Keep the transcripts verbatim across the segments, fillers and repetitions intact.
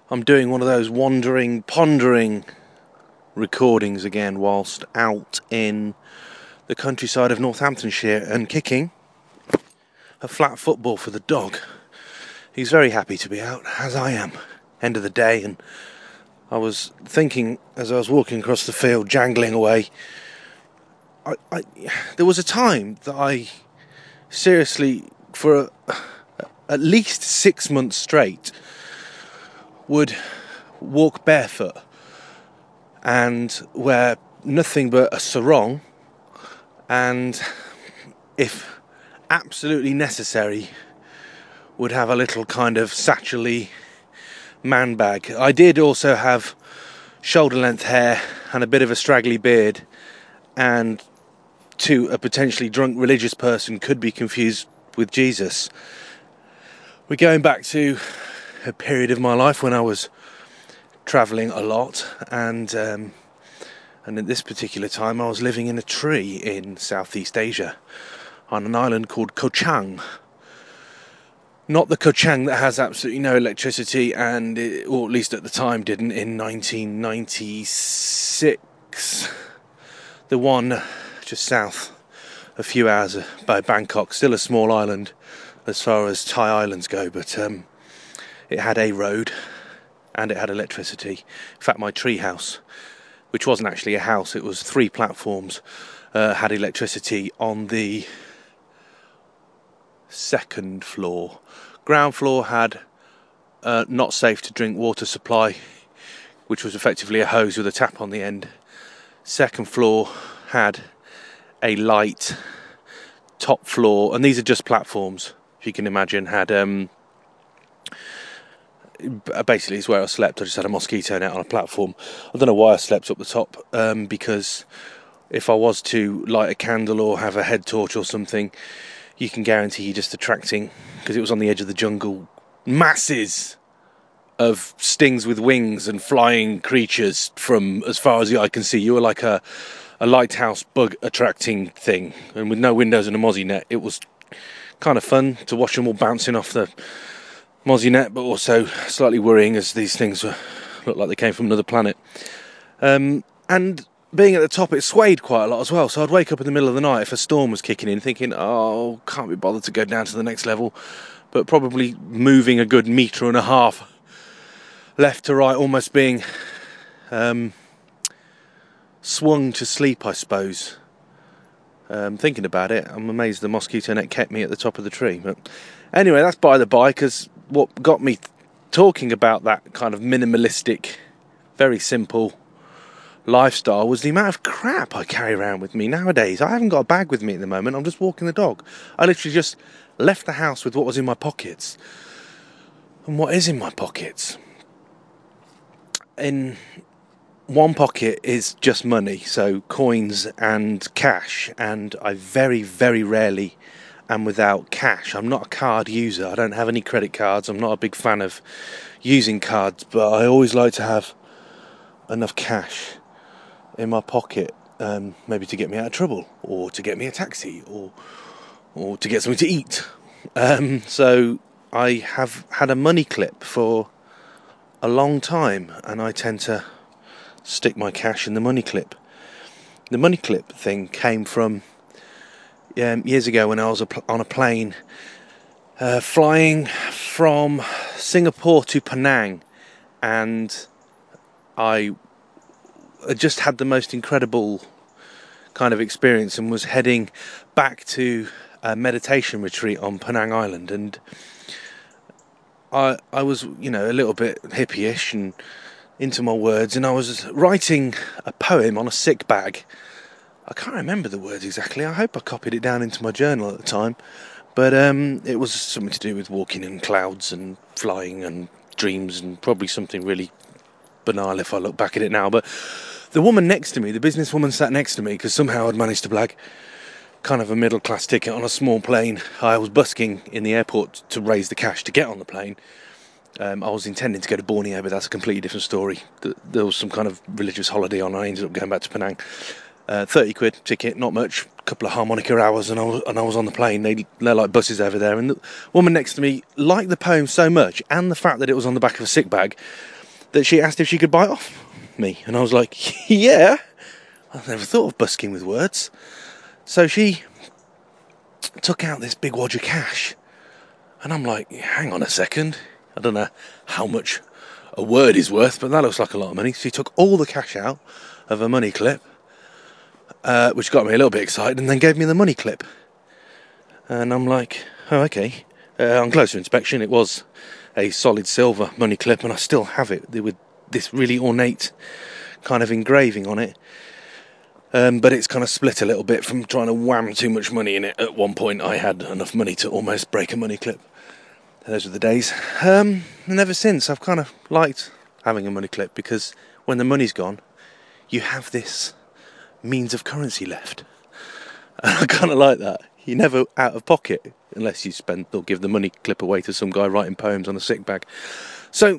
I'm doing one of those wandering, pondering recordings again whilst out in the countryside of Northamptonshire and kicking a flat football for the dog. He's very happy to be out, as I am. End of the day, and I was thinking as I was walking across the field, jangling away, I, I, there was a time that I seriously, for a, at least six months straight, would walk barefoot and wear nothing but a sarong, and if absolutely necessary would have a little kind of satchel-y man bag. I did also have shoulder length hair and a bit of a straggly beard, and to a potentially drunk religious person could be confused with Jesus. We're going back to a period of my life when I was travelling a lot, and um, and at this particular time I was living in a tree in Southeast Asia on an island called Koh Chang. Not the Koh Chang that has absolutely no electricity, and it, or at least at the time didn't, in nineteen ninety-six. The one just south, a few hours by Bangkok, still a small island as far as Thai islands go, but um, it had a road and it had electricity. In fact, my tree house, which wasn't actually a house, it was three platforms, uh, had electricity on the second floor. Ground floor had uh, not safe to drink water supply, which was effectively a hose with a tap on the end. Second floor had a light. Top floor, and these are just platforms, if you can imagine, had um, basically it's where I slept. I just had a mosquito net on a platform. I don't know why I slept up the top, um, because if I was to light a candle or have a head torch or something, you can guarantee you're just attracting, because it was on the edge of the jungle, masses of stings with wings and flying creatures from as far as the eye can see. You were like a, a lighthouse bug attracting thing, and with no windows and a mozzie net. It was kind of fun to watch them all bouncing off the mozzie net, but also slightly worrying as these things were, looked like they came from another planet. Um, and being at the top, it swayed quite a lot as well, so I'd wake up in the middle of the night if a storm was kicking in, thinking, oh, can't be bothered to go down to the next level, but probably moving a good metre and a half left to right, almost being um, swung to sleep, I suppose. Um, thinking about it, I'm amazed the mosquito net kept me at the top of the tree. But anyway, that's by the by, because what got me talking about that kind of minimalistic, very simple lifestyle was the amount of crap I carry around with me nowadays. I haven't got a bag with me at the moment. I'm just walking the dog. I literally just left the house with what was in my pockets. And what is in my pockets? In one pocket is just money, so coins and cash, and I very, very rarely am without cash. I'm not a card user. I don't have any credit cards. I'm not a big fan of using cards, but I always like to have enough cash in my pocket, um, maybe to get me out of trouble, or to get me a taxi, or or to get something to eat. Um, so I have had a money clip for a long time, and I tend to stick my cash in the money clip. The money clip thing came from um, years ago when I was a pl- on a plane uh, flying from Singapore to Penang, and I just had the most incredible kind of experience and was heading back to a meditation retreat on Penang Island, and I I was, you know, a little bit hippie-ish and into my words, and I was writing a poem on a sick bag. I can't remember the words exactly. I hope I copied it down into my journal at the time, but um, it was something to do with walking in clouds and flying and dreams, and probably something really banal if I look back at it now. But the woman next to me, the businesswoman sat next to me, because somehow I'd managed to blag kind of a middle class ticket on a small plane. I was busking in the airport to raise the cash to get on the plane. Um, I was intending to go to Borneo, but that's a completely different story. There was some kind of religious holiday on. I ended up going back to Penang. Uh, thirty quid ticket, not much. A couple of harmonica hours, and I was, and I was on the plane. They, they're like buses over there. And the woman next to me liked the poem so much, and the fact that it was on the back of a sick bag, that she asked if she could buy it off me. And I was like, yeah. I've never thought of busking with words. So she took out this big wad of cash. And I'm like, hang on a second. I don't know how much a word is worth, but that looks like a lot of money. So she took all the cash out of a money clip, uh, which got me a little bit excited, and then gave me the money clip. And I'm like, oh, okay. Uh, on closer inspection, it was a solid silver money clip, and I still have it with this really ornate kind of engraving on it. Um, but it's kind of split a little bit from trying to wham too much money in it. At one point, I had enough money to almost break a money clip. Those were the days. Um, and ever since, I've kind of liked having a money clip, because when the money's gone, you have this means of currency left. And I kind of like that. You're never out of pocket unless you spend or give the money clip away to some guy writing poems on a sick bag. So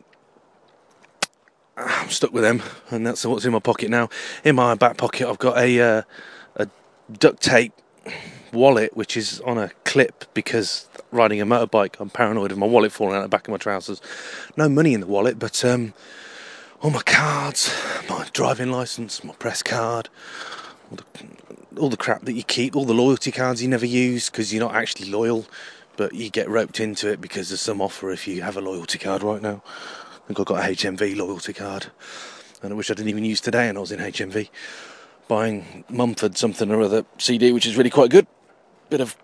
I'm stuck with them, and that's what's in my pocket now. In my back pocket, I've got a uh, a duct tape wallet, which is on a clip, because riding a motorbike, I'm paranoid of my wallet falling out the back of my trousers. No money in the wallet, but um, all my cards, my driving licence, my press card, all the, all the crap that you keep, all the loyalty cards you never use because you're not actually loyal, but you get roped into it because there's some offer if you have a loyalty card right now. I think I've got a H M V loyalty card, and I wish I didn't even use today, and I was in H M V buying Mumford something or other C D, which is really quite good. Bit of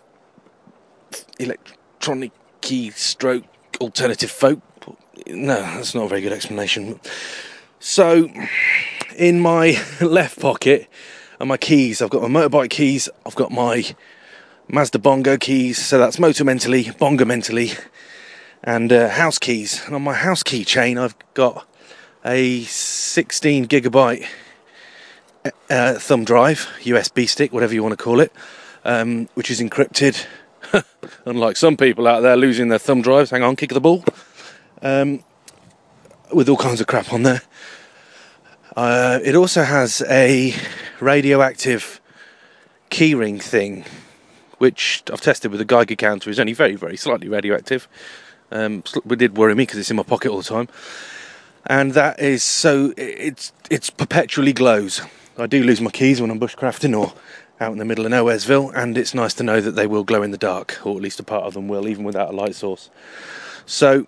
electronic key stroke alternative folk. No, that's not a very good explanation. So, in my left pocket are my keys. I've got my motorbike keys, I've got my Mazda Bongo keys, so that's motor mentally, bongo mentally, and uh, house keys. And on my house key chain, I've got a sixteen gigabyte uh, thumb drive, U S B stick, whatever you want to call it, um, which is encrypted. Unlike some people out there losing their thumb drives, hang on, kick the ball, um, with all kinds of crap on there. Uh, it also has a radioactive keyring thing, which I've tested with a Geiger counter. It's only very, very slightly radioactive. Um, it did worry me because it's in my pocket all the time, and that is so it's it's perpetually glows. I do lose my keys when I'm bushcrafting or out in the middle of Nowheresville, and it's nice to know that they will glow in the dark, or at least a part of them will, even without a light source. So,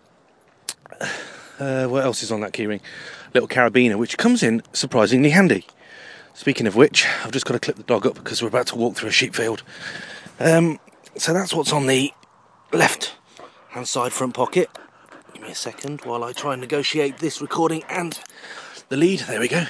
uh, what else is on that keyring? Little carabiner, which comes in surprisingly handy. Speaking of which, I've just got to clip the dog up because we're about to walk through a sheep field. Um, so that's what's on the left hand side front pocket. Give me a second while I try and negotiate this recording and the lead. There we go.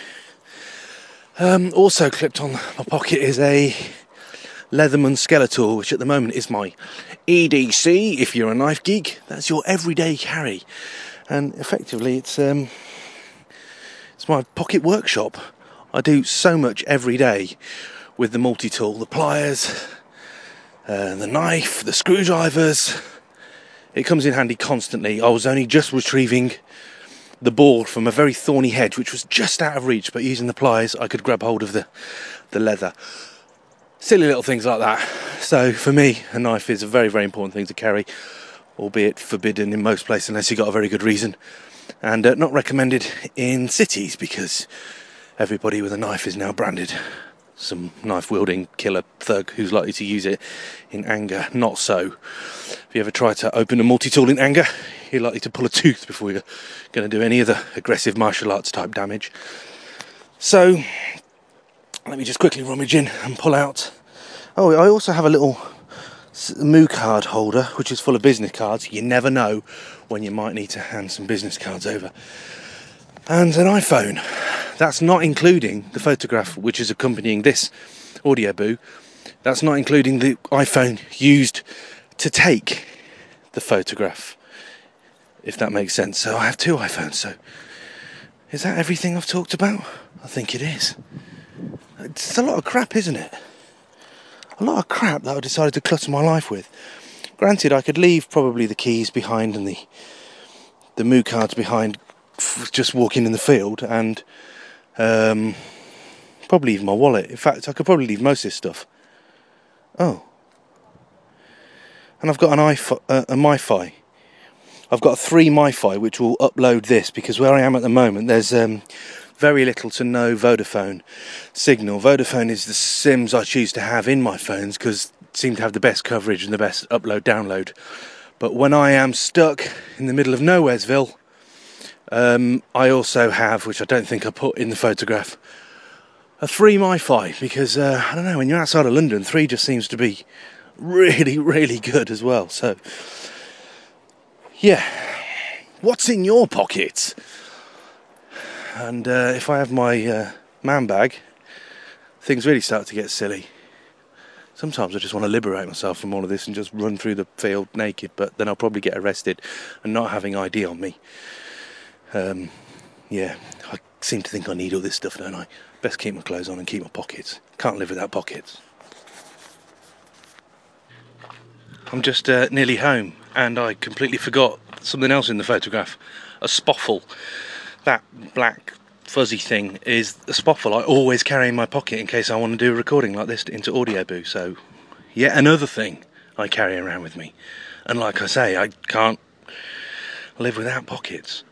Um, also clipped on my pocket is a Leatherman Skeletor, which at the moment is my E D C. If you're a knife geek, that's your everyday carry, and effectively it's um, it's my pocket workshop. I do so much every day with the multi-tool, the pliers, uh, the knife, the screwdrivers. It comes in handy constantly. I was only just retrieving the board from a very thorny hedge, which was just out of reach, but using the pliers I could grab hold of the, the leather. Silly little things like that. So for me, a knife is a very, very important thing to carry, albeit forbidden in most places unless you've got a very good reason, and uh, not recommended in cities because everybody with a knife is now branded some knife-wielding killer thug who's likely to use it in anger. Not so. If you ever try to open a multi-tool in anger, you're likely to pull a tooth before you're going to do any other aggressive martial arts type damage. So, let me just quickly rummage in and pull out. Oh, I also have a little Moo card holder, which is full of business cards. You never know when you might need to hand some business cards over. And an iPhone. That's not including the photograph which is accompanying this audio boo. That's not including the iPhone used to take the photograph, if that makes sense. So I have two iPhones. So is that everything I've talked about? I think it is. It's a lot of crap, isn't it? A lot of crap that I decided to clutter my life with. Granted, I could leave probably the keys behind and the the Moo cards behind, just walking in the field, and um, Probably even my wallet. In fact, I could probably leave most of this stuff. Oh. And I've got an iFi, uh, a MiFi. I've got a three MiFi which will upload this, because where I am at the moment there's um, very little to no Vodafone signal. Vodafone is the SIMs I choose to have in my phones because it seem to have the best coverage and the best upload download. But when I am stuck in the middle of Nowheresville, um, I also have, which I don't think I put in the photograph, a three MiFi, because uh, I don't know, when you're outside of London, three just seems to be really, really good as well. So, yeah, what's in your pockets? And uh, if I have my uh, man bag, things really start to get silly. Sometimes I just want to liberate myself from all of this and just run through the field naked, but then I'll probably get arrested and not having I D on me. Um, yeah, I seem to think I need all this stuff, don't I? Best keep my clothes on and keep my pockets. Can't live without pockets. I'm just uh, nearly home, and I completely forgot something else in the photograph. A spoffle. That black fuzzy thing is a spoffle I always carry in my pocket in case I want to do a recording like this into Audioboo. So, yet another thing I carry around with me. And like I say, I can't live without pockets.